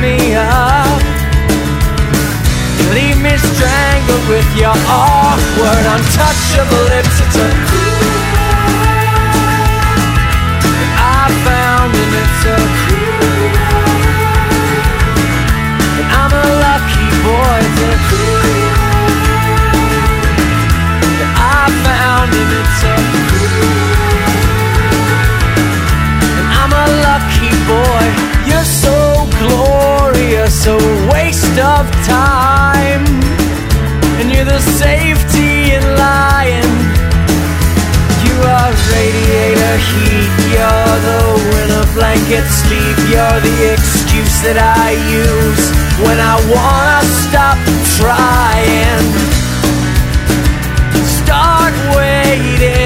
me up. Leave me strangled with your awkward, untouchable lips. It's a I found and it's a and I'm a lucky boy. It's a I found and it's a and I'm a lucky boy. You're so glorious, a waste of time, and you're the safety in lying. You are radiator heat, you're the winter blanket sleep, you're the excuse that I use when I wanna stop trying. Start waiting.